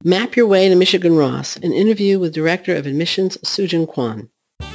Map Your Way to Michigan Ross, an interview with Director of Admissions Sujin Kwan.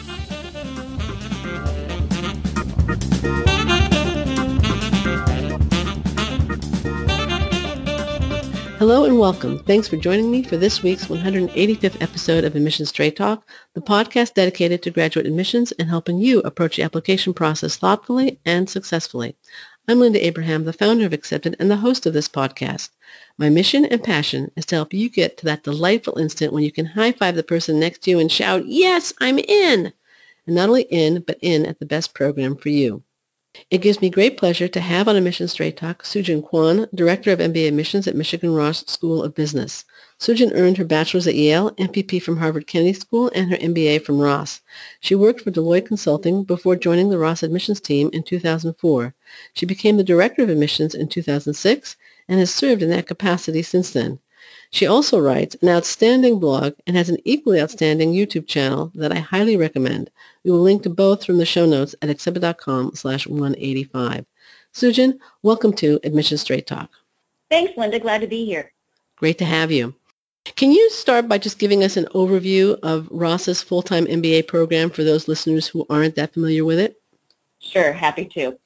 Hello and welcome. Thanks for joining me for this week's 185th episode of Admissions Straight Talk, the podcast dedicated to graduate admissions and helping you approach the application process thoughtfully and successfully. I'm Linda Abraham, the founder of Accepted and the host of this podcast. My mission and passion is to help you get to that delightful instant when you can high-five the person next to you and shout, "Yes, I'm in!" And not only in, but in at the best program for you. It gives me great pleasure to have on Admissions Straight Talk Sujin Kwan, Director of MBA Admissions at Michigan Ross School of Business. Sujin earned her bachelor's at Yale, MPP from Harvard Kennedy School, and her MBA from Ross. She worked for Deloitte Consulting before joining the Ross admissions team in 2004. She became the Director of Admissions in 2006 and has served in that capacity since then. She also writes an outstanding blog and has an equally outstanding YouTube channel that I highly recommend. We will link to both from the show notes at accepted.com/185. Sujin, welcome to Admissions Straight Talk. Thanks, Linda. Glad to be here. Great to have you. Can you start by just giving us an overview of Ross's full-time MBA program for those listeners who aren't that familiar with it? Sure, happy to.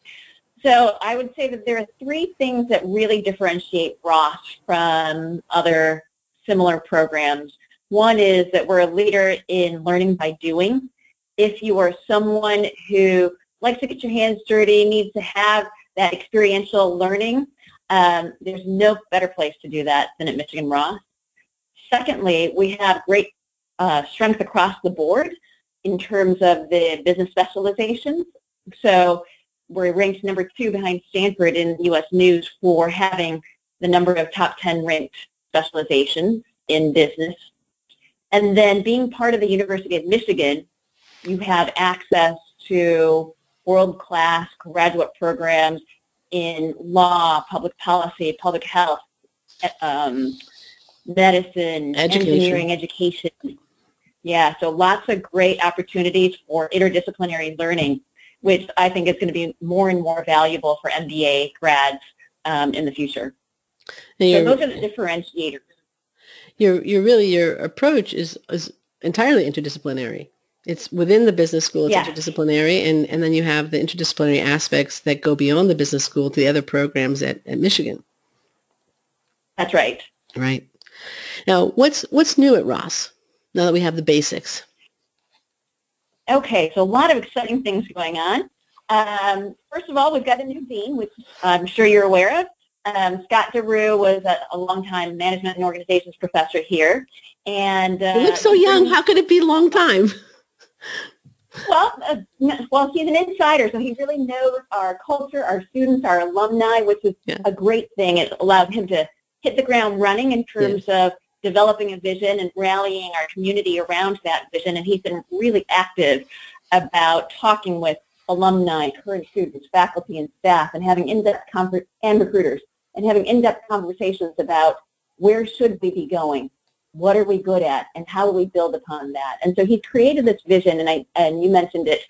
So I would say that there are three things that really differentiate Ross from other similar programs. One is that we're a leader in learning by doing. If you are someone who likes to get your hands dirty, needs to have that experiential learning, there's no better place to do that than at Michigan Ross. Secondly, we have great strength across the board in terms of the business specializations. So we're ranked number 2 behind Stanford in U.S. News for having the number of top 10 ranked specializations in business. And then being part of the University of Michigan, you have access to world-class graduate programs in law, public policy, public health, medicine, engineering, education. Yeah, so lots of great opportunities for interdisciplinary learning, which I think is going to be more and more valuable for MBA grads in the future. So those are the differentiators. Your approach is entirely interdisciplinary. It's within the business school, it's interdisciplinary, and then you have the interdisciplinary aspects that go beyond the business school to the other programs at Michigan. That's right. Right. Now, what's new at Ross now that we have the basics? Okay, so a lot of exciting things going on. First of all, we've got a new dean, which I'm sure you're aware of. Scott DeRue was a longtime management and organizations professor here. And you look so young. How could it be a long time? Well, he's an insider, so he really knows our culture, our students, our alumni, which is a great thing. It allowed him to hit the ground running in terms of developing a vision and rallying our community around that vision. And he's been really active about talking with alumni, current students, faculty, and staff, and having in-depth and recruiters, and having in-depth conversations about where should we be going, what are we good at, and how will we build upon that. And so he created this vision, and you mentioned it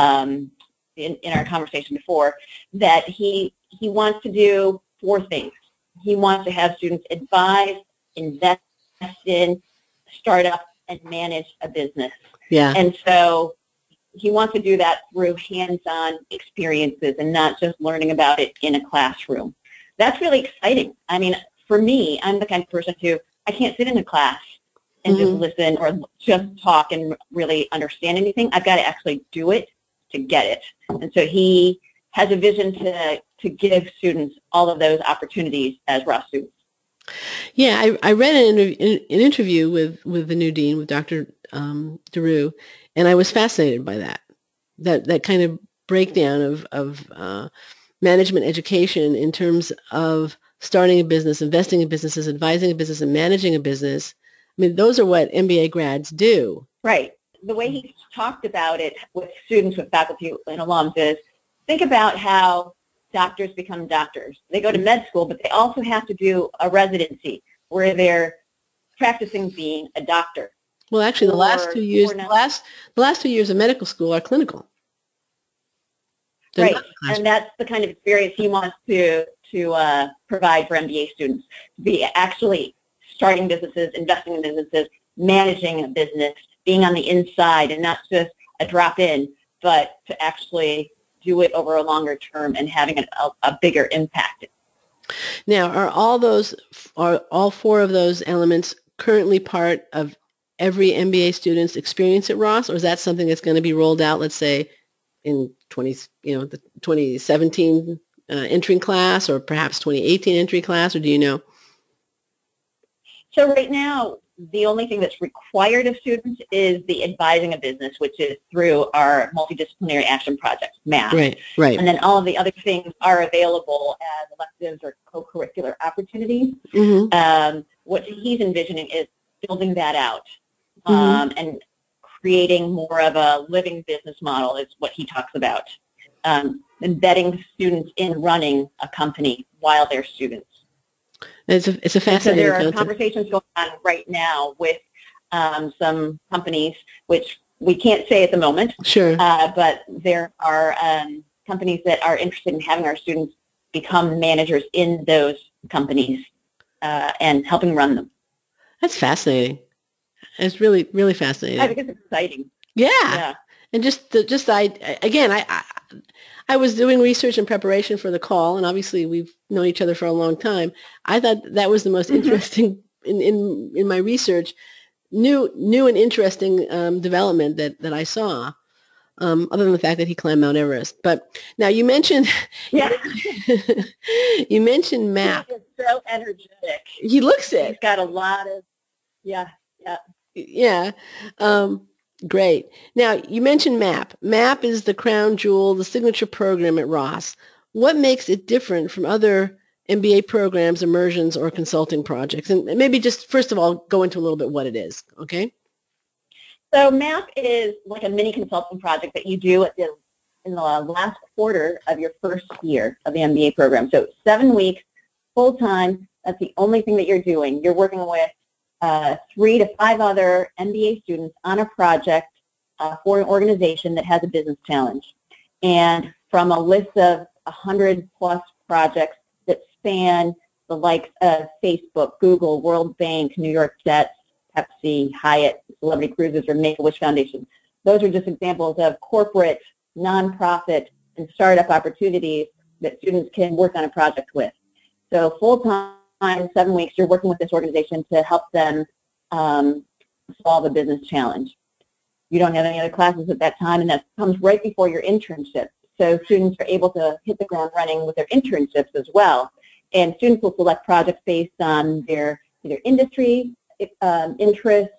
in our conversation before, that he wants to do 4 things. He wants to have students advise, invest in, start up, and manage a business. Yeah. And so he wants to do that through hands-on experiences and not just learning about it in a classroom. That's really exciting. I mean, for me, I'm the kind of person who, I can't sit in a class and just listen or just talk and really understand anything. I've got to actually do it to get it. And so he has a vision to give students all of those opportunities as Ross students. Yeah, I read an interview with the new dean, with Dr. DeRue, and I was fascinated by that kind of breakdown of management education in terms of starting a business, investing in businesses, advising a business, and managing a business. I mean, those are what MBA grads do. Right. The way he talked about it with students, with faculty, and alums is, think about how doctors become doctors. They go to med school, but they also have to do a residency where they're practicing being a doctor. Well, actually, the last 2 years of medical school are clinical. Right, and that's the kind of experience he wants to provide for MBA students, to be actually starting businesses, investing in businesses, managing a business, being on the inside and not just a drop-in, but to actually do it over a longer term and having a bigger impact. Now, are all four of those elements currently part of every MBA student's experience at Ross, or is that something that's going to be rolled out, let's say, in the 2017 entering class, or perhaps 2018 entry class, or do you know? So right now, the only thing that's required of students is the advising a business, which is through our multidisciplinary action project, MAP. Right. And then all of the other things are available as electives or co-curricular opportunities. Mm-hmm. What he's envisioning is building that out and creating more of a living business model is what he talks about. Embedding students in running a company while they're students. It's a fascinating So there are concept. conversations going on right now with some companies, which we can't say at the moment. Sure. But there are companies that are interested in having our students become managers in those companies and helping run them. That's fascinating. It's really, really fascinating. I think it's exciting. Yeah. And I was doing research in preparation for the call, and obviously we've known each other for a long time. I thought that was the most interesting in my research, new and interesting development that I saw, other than the fact that he climbed Mount Everest. But now you mentioned you mentioned MAP. He is so energetic. He looks it. He's got a lot of Yeah. Great. Now, you mentioned MAP. MAP is the crown jewel, the signature program at Ross. What makes it different from other MBA programs, immersions, or consulting projects? And maybe just, first of all, go into a little bit what it is, okay? So MAP is like a mini consulting project that you do in the last quarter of your first year of the MBA program. So 7 weeks, full-time, that's the only thing that you're doing. You're working with 3 to 5 other MBA students on a project for an organization that has a business challenge. And from a list of 100-plus projects that span the likes of Facebook, Google, World Bank, New York Jets, Pepsi, Hyatt, Celebrity Cruises, or Make-A-Wish Foundation. Those are just examples of corporate, nonprofit, and startup opportunities that students can work on a project with. So full-time, 7 weeks, you're working with this organization to help them solve a business challenge. You don't have any other classes at that time, and that comes right before your internship. So students are able to hit the ground running with their internships as well. And students will select projects based on their either industry, interests,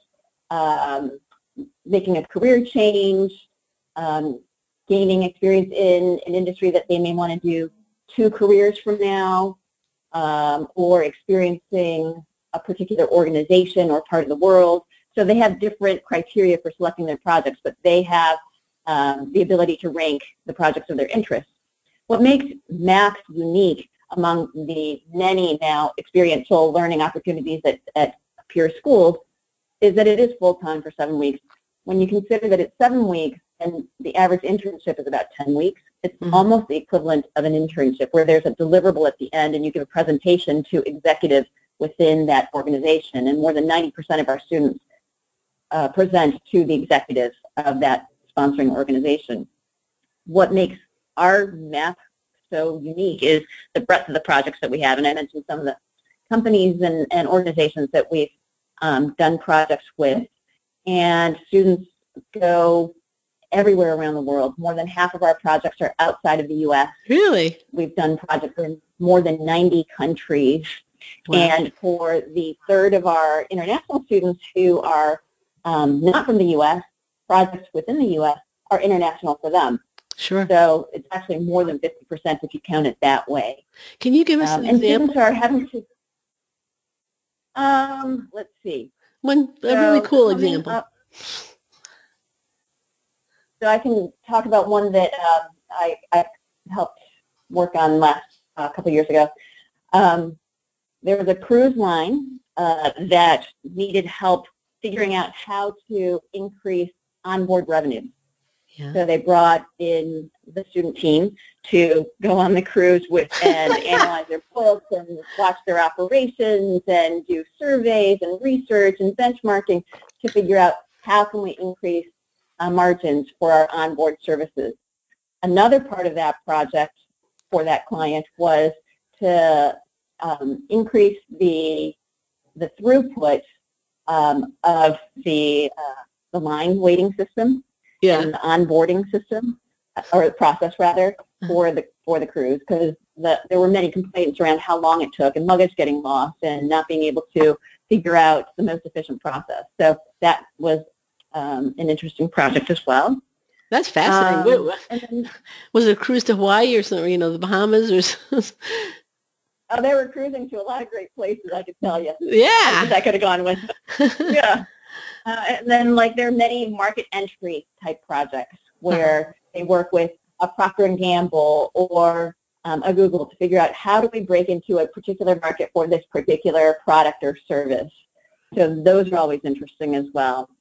making a career change, gaining experience in an industry that they may want to do 2 careers from now, or experiencing a particular organization or part of the world. So they have different criteria for selecting their projects, but they have the ability to rank the projects of their interest. What makes MAP unique among the many now experiential learning opportunities at peer schools is that it is full-time for 7 weeks. When you consider that it's 7 weeks and the average internship is about 10 weeks, it's almost the equivalent of an internship where there's a deliverable at the end and you give a presentation to executives within that organization. And more than 90% of our students present to the executives of that sponsoring organization. What makes our MAP so unique is the breadth of the projects that we have. And I mentioned some of the companies and organizations that we've done projects with. And students go everywhere around the world. More than half of our projects are outside of the U.S. Really? We've done projects in more than 90 countries. Wow. And for the third of our international students who are not from the U.S., projects within the U.S. are international for them. Sure. So it's actually more than 50% if you count it that way. Can you give us an example? And students are having to, let's see. A really cool example. So I can talk about one that I helped work on last couple years ago. There was a cruise line that needed help figuring out how to increase onboard revenue. Yeah. So they brought in the student team to go on the cruise and analyze their books and watch their operations and do surveys and research and benchmarking to figure out how can we increase margins for our onboard services. Another part of that project for that client was to increase the throughput of the line waiting system and the onboarding system, or the process rather, for the cruise, because there were many complaints around how long it took and luggage getting lost and not being able to figure out the most efficient process. So that was an interesting project as well. That's fascinating. Was it a cruise to Hawaii or something, the Bahamas or something? Oh, they were cruising to a lot of great places, I could tell you. Yeah. I could have gone with. Yeah. And then, there are many market entry type projects where they work with a Procter & Gamble or a Google to figure out how do we break into a particular market for this particular product or service. So those are always interesting as well.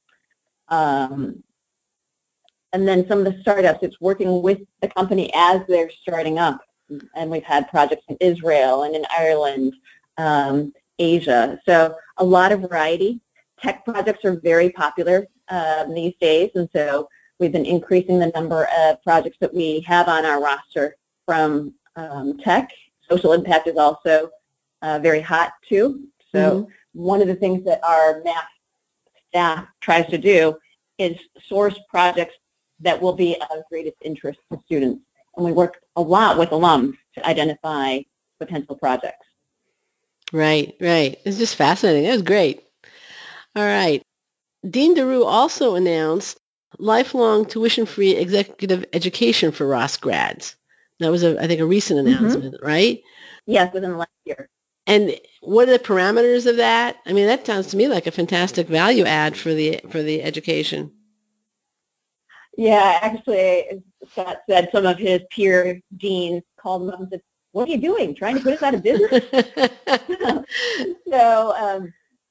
And then some of the startups, it's working with the company as they're starting up. And we've had projects in Israel and in Ireland, Asia. So a lot of variety. Tech projects are very popular these days, and so we've been increasing the number of projects that we have on our roster from tech. Social impact is also very hot too. So one of the things that our math staff tries to do is source projects that will be of greatest interest to students. And we work a lot with alums to identify potential projects. Right. It's just fascinating. That was great. All right. Dean DeRue also announced lifelong tuition-free executive education for Ross grads. That was, I think, a recent announcement, right? Yes, within the last year. And what are the parameters of that? I mean, that sounds to me like a fantastic value add for the education. Yeah, actually, as Scott said, some of his peer deans called him up and said, "What are you doing? Trying to put us out of business?" So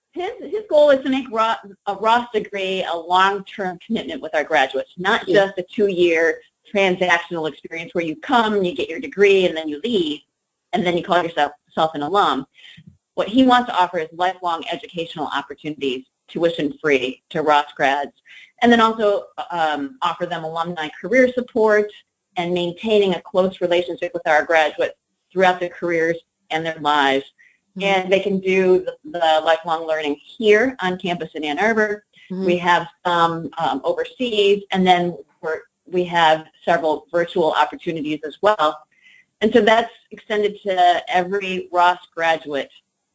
his goal is to make a Ross degree a long-term commitment with our graduates, not just a 2-year transactional experience where you come and you get your degree and then you leave and then you call yourself an alum. What he wants to offer is lifelong educational opportunities, tuition-free to Ross grads, and then also offer them alumni career support and maintaining a close relationship with our graduates throughout their careers and their lives. And they can do the lifelong learning here on campus in Ann Arbor. We have some overseas, and then we have several virtual opportunities as well. And so that's extended to every Ross graduate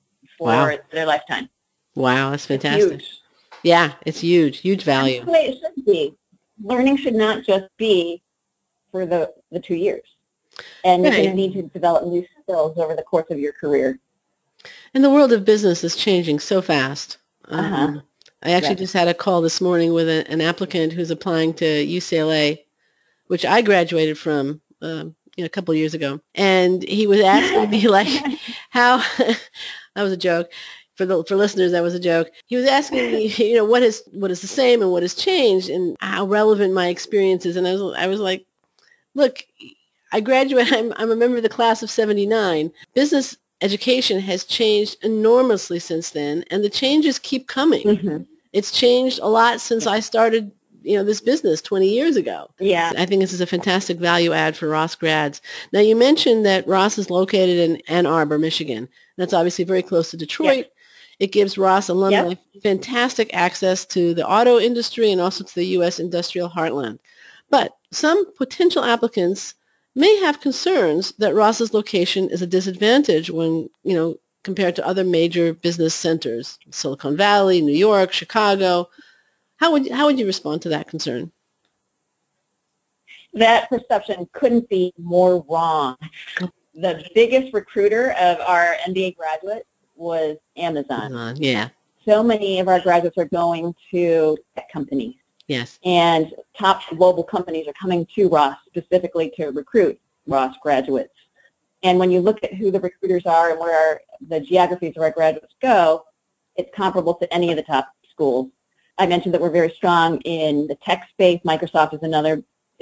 for their lifetime. Wow, that's fantastic. It's huge. Yeah, it's huge. Huge value. That's the way it should be. Learning should not just be for the 2 years. And you're going to need to develop new skills over the course of your career. And the world of business is changing so fast. I actually just had a call this morning with an applicant who's applying to UCLA, which I graduated from a couple of years ago. And he was asking me, how – that was a joke. For listeners, that was a joke. He was asking me, what is the same and what has changed and how relevant my experience is. And I was like, look, I graduated. I'm a member of the class of 79. Business education has changed enormously since then, and the changes keep coming. It's changed a lot since I started, this business 20 years ago. Yeah. I think this is a fantastic value add for Ross grads. Now, you mentioned that Ross is located in Ann Arbor, Michigan. That's obviously very close to Detroit. Yep. It gives Ross alumni fantastic access to the auto industry and also to the U.S. industrial heartland. But some potential applicants may have concerns that Ross's location is a disadvantage when, compared to other major business centers, Silicon Valley, New York, Chicago. How would you respond to that concern? That perception couldn't be more wrong. The biggest recruiter of our MBA graduates was Amazon. Yeah. So many of our graduates are going to tech companies. Yes. And top global companies are coming to Ross specifically to recruit Ross graduates. And when you look at who the recruiters are and where the geographies of our graduates go, it's comparable to any of the top schools. I mentioned that we're very strong in the tech space. Microsoft is another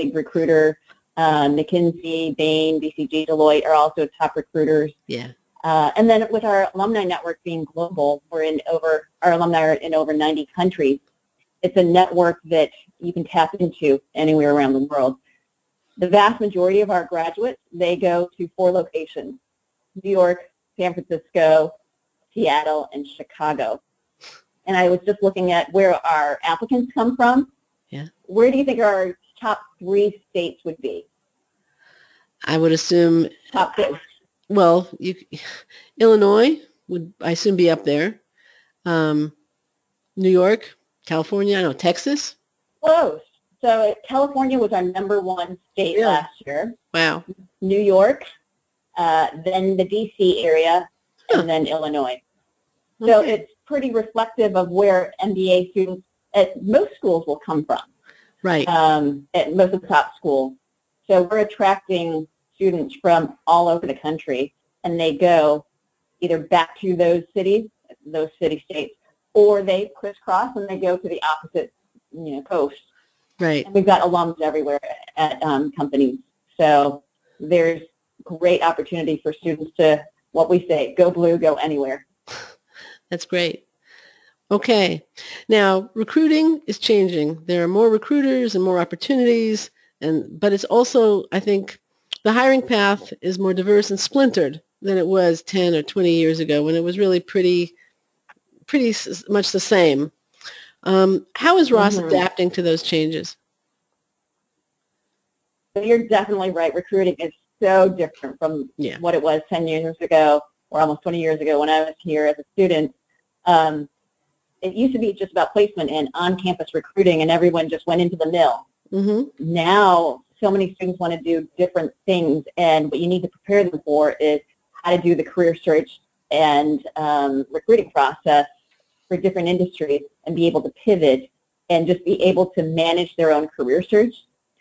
big recruiter. McKinsey, Bain, BCG, Deloitte are also top recruiters. Yeah. And then with our alumni network being global, our alumni are in over 90 countries. It's a network that you can tap into anywhere around the world. The vast majority of our graduates, they go to 4 locations: New York, San Francisco, Seattle, and Chicago. And I was just looking at where our applicants come from. Yeah. Where do you think our top 3 states would be? I would assume top 3. Well, Illinois would, I assume, be up there. New York, California, I know, Texas. Close. So California was our number 1 state last year. Wow. New York, then the D.C. area, and then Illinois. So it's pretty reflective of where MBA students at most schools will come from. Right. At most of the top schools. So we're attracting students from all over the country, and they go either back to those city states, or they crisscross and they go to the opposite, coast. Right. And we've got alums everywhere at companies. So there's great opportunity for students to, what we say, go blue, go anywhere. That's great. Okay. Now, recruiting is changing. There are more recruiters and more opportunities, but it's also, I think, the hiring path is more diverse and splintered than it was 10 or 20 years ago, when it was really pretty much the same. How is Ross adapting to those changes? So you're definitely right. Recruiting is so different from what it was 10 years ago or almost 20 years ago when I was here as a student. It used to be just about placement and on-campus recruiting, and everyone just went into the mill. Mm-hmm. Now, so many students want to do different things, and what you need to prepare them for is how to do the career search and recruiting process for different industries and be able to pivot and just be able to manage their own career search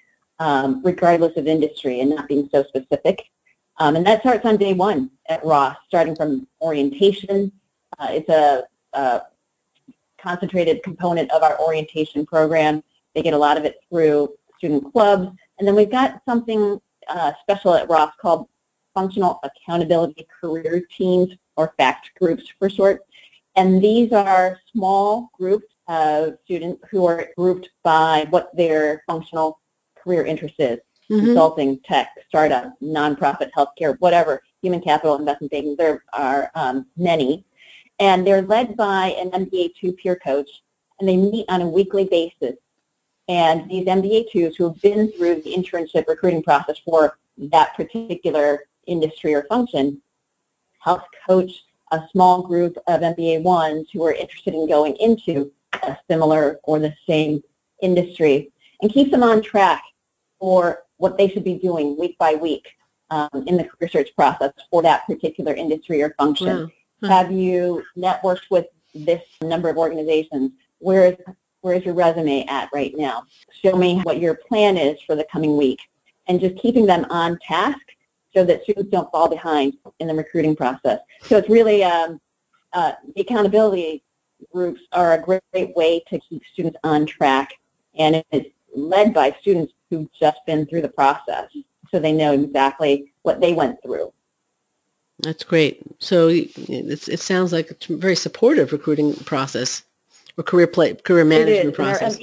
regardless of industry and not being so specific. And that starts on day one at Ross, starting from orientation. It's a concentrated component of our orientation program. They get a lot of it through student clubs. And then we've got something special at Ross called Functional Accountability Career Teams, or FACT groups for short. And these are small groups of students who are grouped by what their functional career interest is. Mm-hmm. Consulting, tech, startup, nonprofit, healthcare, whatever, human capital, investment banking. There are many. And they're led by an MBA2 peer coach, and they meet on a weekly basis. And these MBA2s who have been through the internship recruiting process for that particular industry or function help coach a small group of MBA1s who are interested in going into a similar or the same industry, and keep them on track for what they should be doing week by week in the career search process for that particular industry or function. Wow. Have you networked with this number of organizations? Where is your resume at right now? Show me what your plan is for the coming week. And just keeping them on task so that students don't fall behind in the recruiting process. So it's really, the accountability groups are a great way to keep students on track. And it's led by students who've just been through the process, so they know exactly what they went through. That's great. So it sounds like a very supportive recruiting process or career management process.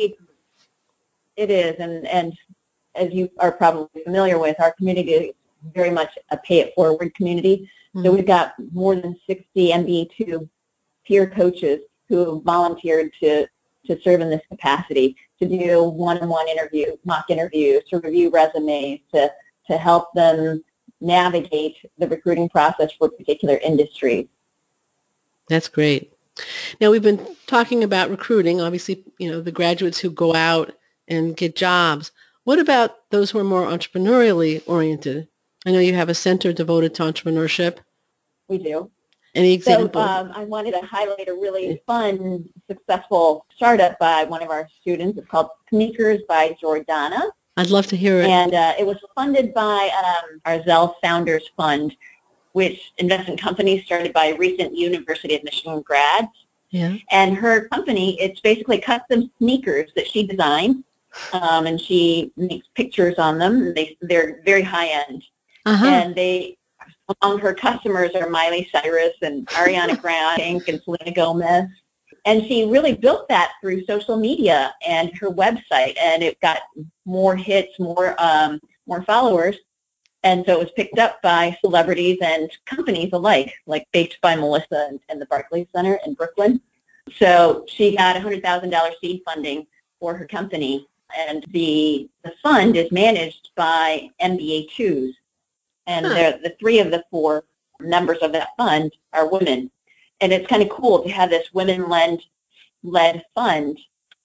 It is, and as you are probably familiar with, our community is very much a pay-it-forward community. Mm-hmm. So we've got more than 60 MBA2 peer coaches who have volunteered to serve in this capacity, to do one-on-one interviews, mock interviews, to review resumes, to help them navigate the recruiting process for particular industries. That's great. Now, we've been talking about recruiting, obviously, the graduates who go out and get jobs. What about those who are more entrepreneurially oriented? I know you have a center devoted to entrepreneurship. We do. Any examples? So I wanted to highlight a really fun, successful startup by one of our students. It's called Sneakers by Jordana. I'd love to hear it. And it was funded by our Zell Founders Fund, which invests in companies started by recent University of Michigan grads. Yeah. And her company, it's basically custom sneakers that she designed and she makes pictures on them. They're very high-end. And among her customers are Miley Cyrus and Ariana Grande and Selena Gomez. And she really built that through social media and her website, and it got more hits, more followers. And so it was picked up by celebrities and companies alike, like Baked by Melissa and the Barclays Center in Brooklyn. So she got $100,000 seed funding for her company, and the fund is managed by MBA2s. And the three of the four members of that fund are women. And it's kind of cool to have this women-led fund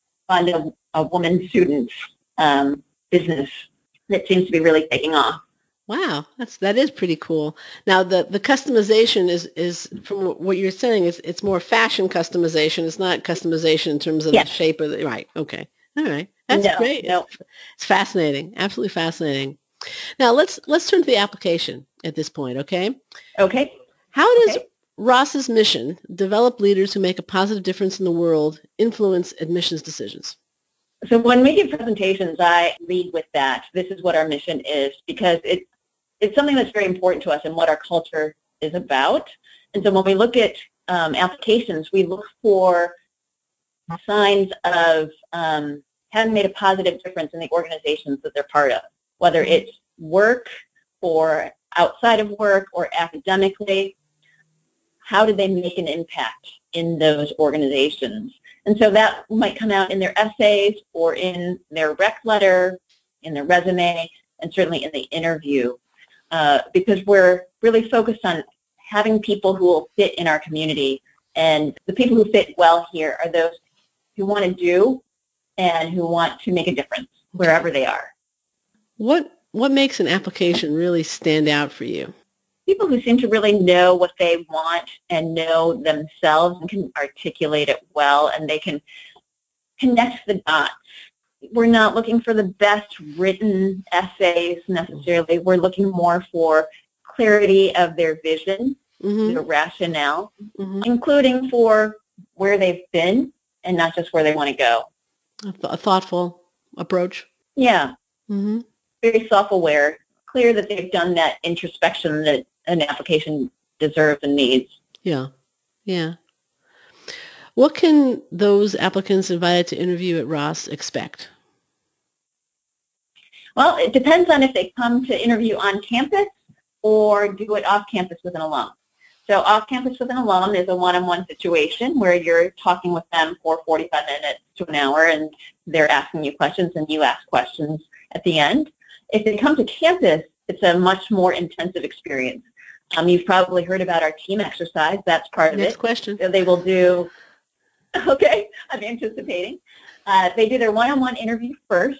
a woman students business that seems to be really taking off. Wow, that is pretty cool. Now the customization is from what you're saying is it's more fashion customization. It's not customization in terms of the shape of the right. Okay, all right, that's great. No. It's fascinating, absolutely fascinating. Now let's turn to the application at this point. Okay. Okay. How does Ross's mission, develop leaders who make a positive difference in the world, influence admissions decisions? So when we give presentations, I lead with that. This is what our mission is, because it's something that's very important to us and what our culture is about. And so when we look at applications, we look for signs of having made a positive difference in the organizations that they're part of, whether it's work or outside of work or academically. How did they make an impact in those organizations? And so that might come out in their essays or in their rec letter, in their resume, and certainly in the interview, because we're really focused on having people who will fit in our community. And the people who fit well here are those who want to do and who want to make a difference wherever they are. What makes an application really stand out for you? People who seem to really know what they want and know themselves and can articulate it well, and they can connect the dots. We're not looking for the best written essays necessarily. We're looking more for clarity of their vision, their rationale, including for where they've been and not just where they want to go. A thoughtful approach. Yeah. Very self-aware, clear that they've done that introspection that an application deserves and needs. Yeah. What can those applicants invited to interview at Ross expect? Well, it depends on if they come to interview on campus or do it off campus with an alum. So off campus with an alum is a one-on-one situation where you're talking with them for 45 minutes to an hour, and they're asking you questions and you ask questions at the end. If they come to campus, it's a much more intensive experience. You've probably heard about our team exercise. That's part of it. Next question. So they will do, okay, I'm anticipating. They do their one-on-one interview first,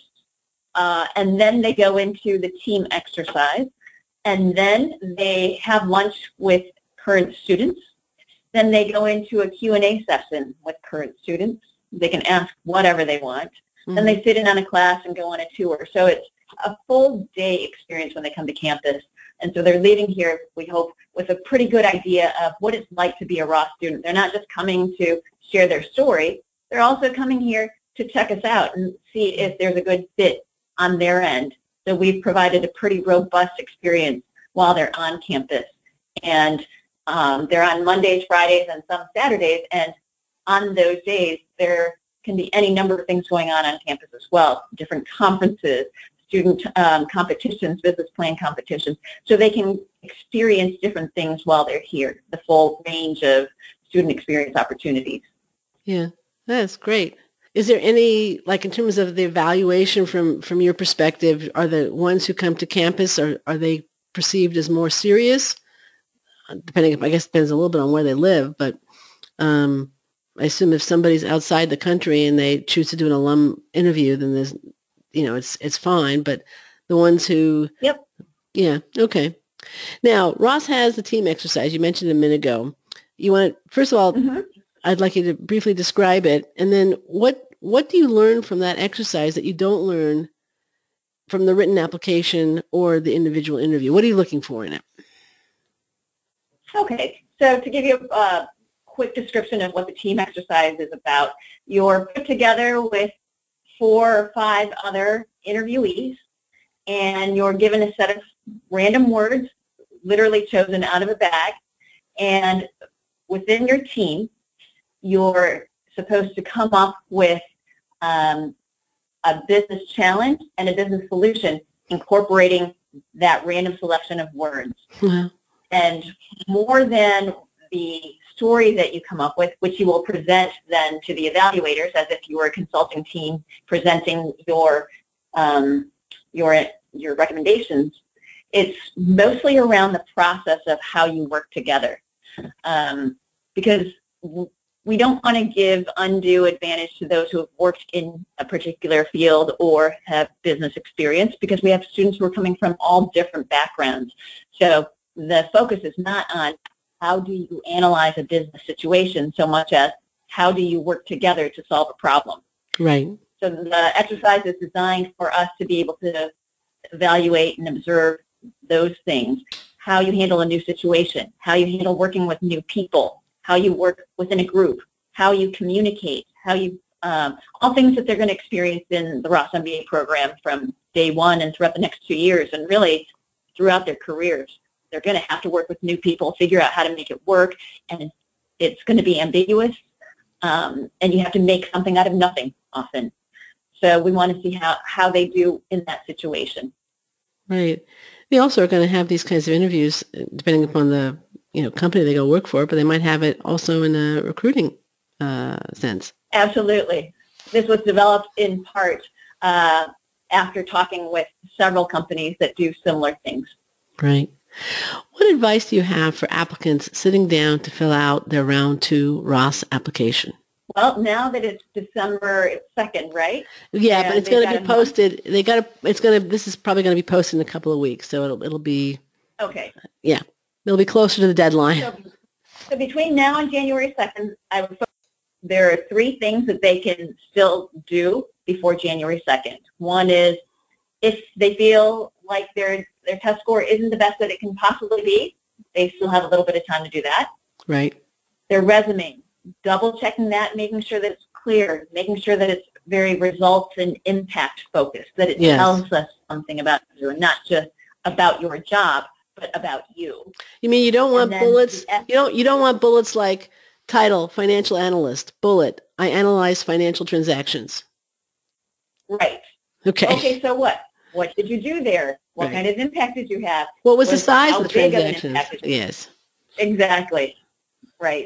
and then they go into the team exercise, and then they have lunch with current students. Then they go into a Q&A session with current students. They can ask whatever they want. Then they sit in on a class and go on a tour. So it's a full day experience when they come to campus. And so they're leaving here, we hope, with a pretty good idea of what it's like to be a Ross student. They're not just coming to share their story. They're also coming here to check us out and see if there's a good fit on their end. So we've provided a pretty robust experience while they're on campus. And they're on Mondays, Fridays, and some Saturdays. And on those days, there can be any number of things going on campus as well, different conferences, student competitions, business plan competitions, so they can experience different things while they're here, the full range of student experience opportunities. Yeah, that's great. Is there any, like in terms of the evaluation from your perspective, are the ones who come to campus, are they perceived as more serious? Depending, I guess it depends a little bit on where they live, but I assume if somebody's outside the country and they choose to do an alum interview, then there's, it's fine. But the ones who, yeah, okay. Now, Ross has the team exercise. You mentioned a minute ago. You want to, first of all, I'd like you to briefly describe it, and then what do you learn from that exercise that you don't learn from the written application or the individual interview? What are you looking for in it? Okay, so to give you a quick description of what the team exercise is about, you're put together with 4 or 5 other interviewees, and you're given a set of random words, literally chosen out of a bag, and within your team, you're supposed to come up with a business challenge and a business solution incorporating that random selection of words. Mm-hmm. And more than the story that you come up with, which you will present then to the evaluators as if you were a consulting team presenting your recommendations, it's mostly around the process of how you work together. Because we don't want to give undue advantage to those who have worked in a particular field or have business experience, because we have students who are coming from all different backgrounds. So the focus is not on how do you analyze a business situation so much as how do you work together to solve a problem. Right. So the exercise is designed for us to be able to evaluate and observe those things: how you handle a new situation, how you handle working with new people, how you work within a group, how you communicate, how you, all things that they're going to experience in the Ross MBA program from day one and throughout the next 2 years, and really throughout their careers. They're going to have to work with new people, figure out how to make it work, and it's going to be ambiguous, and you have to make something out of nothing often. So we want to see how they do in that situation. Right. They also are going to have these kinds of interviews depending upon the company they go work for, but they might have it also in a recruiting sense. Absolutely. This was developed in part after talking with several companies that do similar things. Right. What advice do you have for applicants sitting down to fill out their round 2 Ross application? Well, now that it's December 2nd, right? Yeah, and but it's going to be posted. This is probably going to be posted in a couple of weeks, so it'll be. Okay. Yeah, it'll be closer to the deadline. So between now and January 2nd, there are 3 things that they can still do before January 2nd. One is, if they feel like their test score isn't the best that it can possibly be, they still have a little bit of time to do that. Right. Their resume, double checking that, making sure that it's clear, making sure that it's very results and impact focused, that it tells us something about you and not just about your job, but about you. You mean you don't want bullets? You don't want bullets like title, financial analyst, bullet, I analyze financial transactions. Right. Okay. Okay, so what? What did you do there? What kind of impact did you have? What was the size of the transactions? Yes. Exactly. Right.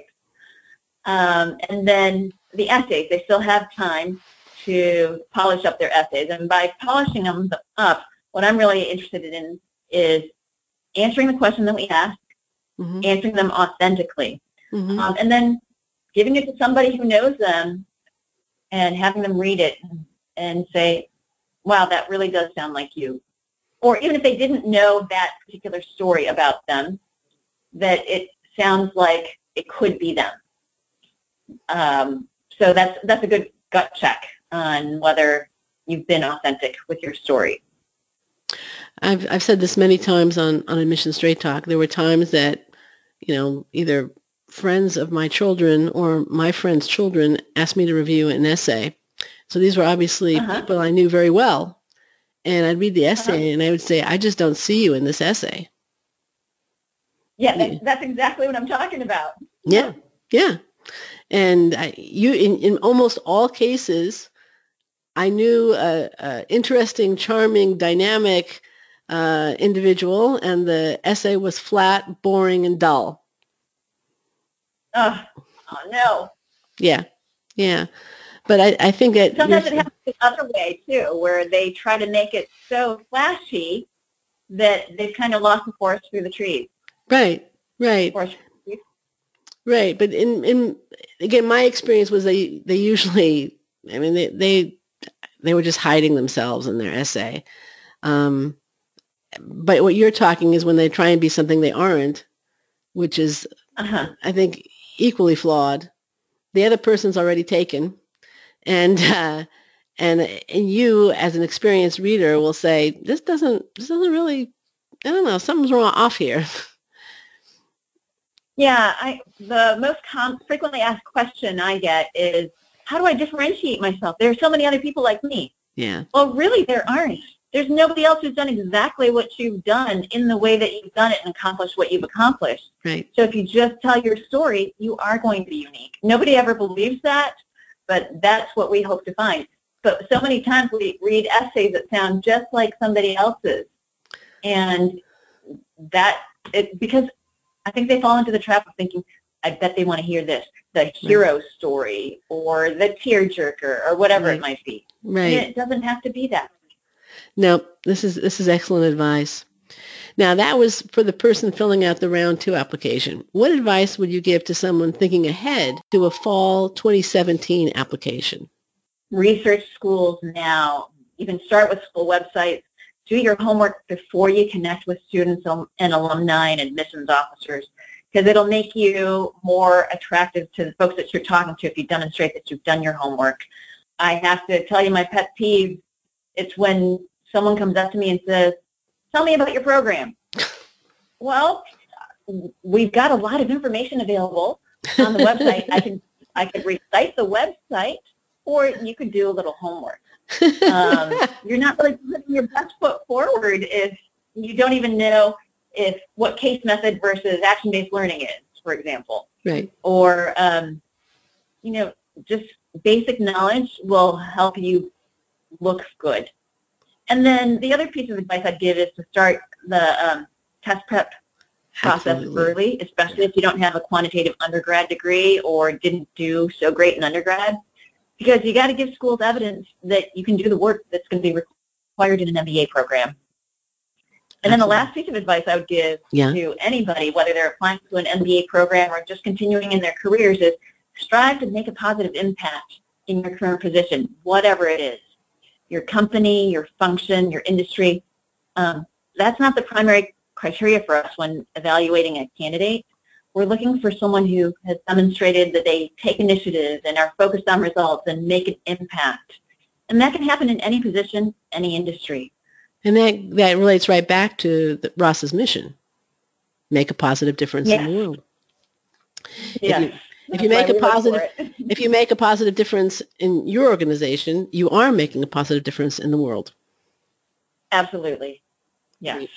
And then the essays, they still have time to polish up their essays. And by polishing them up, what I'm really interested in is answering the question that we ask, answering them authentically, and then giving it to somebody who knows them and having them read it and say, wow, that really does sound like you. Or even if they didn't know that particular story about them, that it sounds like it could be them. So that's a good gut check on whether you've been authentic with your story. I've said this many times on Admission Straight Talk. There were times that, either friends of my children or my friends' children asked me to review an essay. So these were obviously people I knew very well. And I'd read the essay and I would say, I just don't see you in this essay. Yeah, that's exactly what I'm talking about. Yeah. And in almost all cases, I knew an interesting, charming, dynamic individual, and the essay was flat, boring, and dull. Oh no. Yeah. But I think that sometimes it happens the other way too, where they try to make it so flashy that they've kind of lost the forest through the trees. Right. Right. But in again, my experience was they usually, they were just hiding themselves in their essay. But what you're talking is when they try and be something they aren't, which is, I think, equally flawed. The other person's already taken, and you, as an experienced reader, will say, this doesn't really, I don't know, something's wrong off here. Yeah, the most frequently asked question I get is, how do I differentiate myself? There are so many other people like me. Yeah. Well, really, there aren't. There's nobody else who's done exactly what you've done in the way that you've done it and accomplished what you've accomplished. Right. So if you just tell your story, you are going to be unique. Nobody ever believes that, but that's what we hope to find. But so many times we read essays that sound just like somebody else's. And because I think they fall into the trap of thinking, I bet they want to hear this, the hero story or the tearjerker or whatever it might be. Right. And it doesn't have to be that. No, this is excellent advice. Now, that was for the person filling out the round 2 application. What advice would you give to someone thinking ahead to a fall 2017 application? Research schools now. You can start with school websites. Do your homework before you connect with students and alumni and admissions officers, because it'll make you more attractive to the folks that you're talking to if you demonstrate that you've done your homework. I have to tell you my pet peeve. It's when someone comes up to me and says, tell me about your program. Well, we've got a lot of information available on the website. I could recite the website, or you could do a little homework. You're not really putting your best foot forward if you don't even know what case method versus action-based learning is, for example. Right. Or, just basic knowledge will help you look good. And then the other piece of advice I'd give is to start the test prep process early, especially if you don't have a quantitative undergrad degree or didn't do so great in undergrad, because you got to give schools evidence that you can do the work that's going to be required in an MBA program. And then the last piece of advice I would give to anybody, whether they're applying to an MBA program or just continuing in their careers, is strive to make a positive impact in your current position, whatever it is. Your company, your function, your industry. That's not the primary criteria for us when evaluating a candidate. We're looking for someone who has demonstrated that they take initiative and are focused on results and make an impact. And that can happen in any position, any industry. And that relates right back to Ross's mission. Make a positive difference in the world. Yeah. If you make a positive difference in your organization, you are making a positive difference in the world. Absolutely. Yes.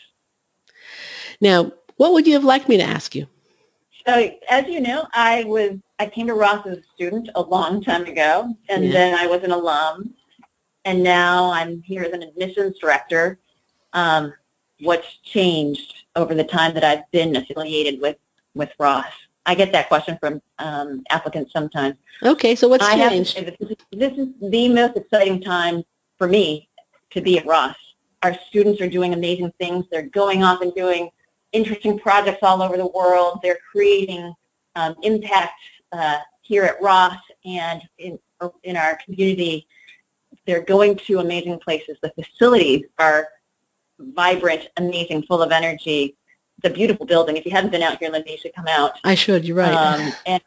Now, what would you have liked me to ask you? So, as you know, I came to Ross as a student a long time ago, and then I was an alum, and now I'm here as an admissions director. What's changed over the time that I've been affiliated with Ross? I get that question from applicants sometimes. Okay, so what's changed? I have to say that this is the most exciting time for me to be at Ross. Our students are doing amazing things. They're going off and doing interesting projects all over the world. They're creating impact here at Ross and in our community. They're going to amazing places. The facilities are vibrant, amazing, full of energy. It's a beautiful building. If you haven't been out here, Linda, you should come out. I should. You're right. And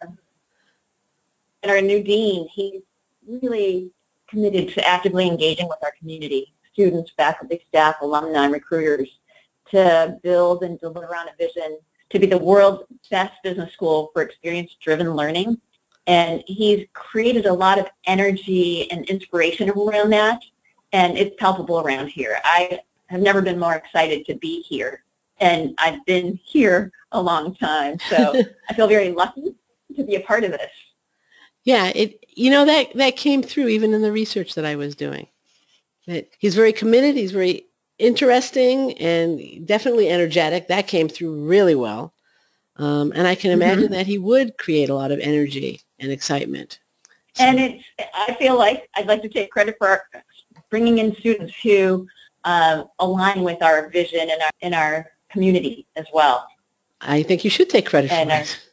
our new dean, he's really committed to actively engaging with our community, students, faculty, staff, alumni, recruiters, to build and deliver on a vision to be the world's best business school for experience-driven learning. And he's created a lot of energy and inspiration around that, and it's palpable around here. I have never been more excited to be here. And I've been here a long time, so I feel very lucky to be a part of this. Yeah, that came through even in the research that I was doing. That he's very committed, he's very interesting, and definitely energetic. That came through really well. And I can imagine that he would create a lot of energy and excitement. So. And I feel like I'd like to take credit for bringing in students who align with our vision and our community as well. I think you should take credit for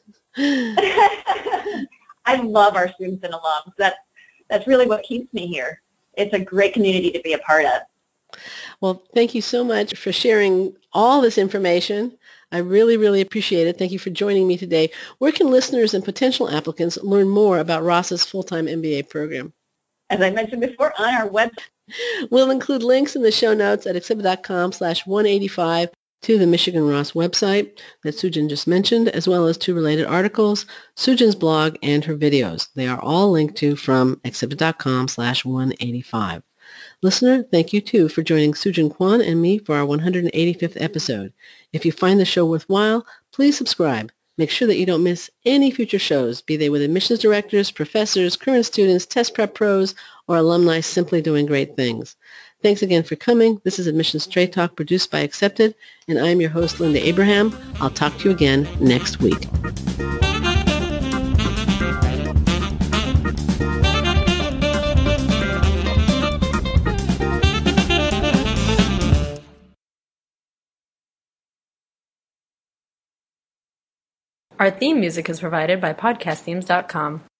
it. I love our students and alums. That's really what keeps me here. It's a great community to be a part of. Well, thank you so much for sharing all this information. I really, really appreciate it. Thank you for joining me today. Where can listeners and potential applicants learn more about Ross's full-time MBA program? As I mentioned before, on our website. We'll include links in the show notes at exhibit.com/185. to the Michigan Ross website that Sujin just mentioned, as well as to related articles, Sujin's blog, and her videos. They are all linked to from accepted.com/185. Listener, thank you too for joining Sujin Kwan and me for our 185th episode. If you find the show worthwhile, please subscribe. Make sure that you don't miss any future shows, be they with admissions directors, professors, current students, test prep pros, or alumni simply doing great things. Thanks again for coming. This is Admissions Straight Talk produced by Accepted, and I'm your host, Linda Abraham. I'll talk to you again next week. Our theme music is provided by podcastthemes.com.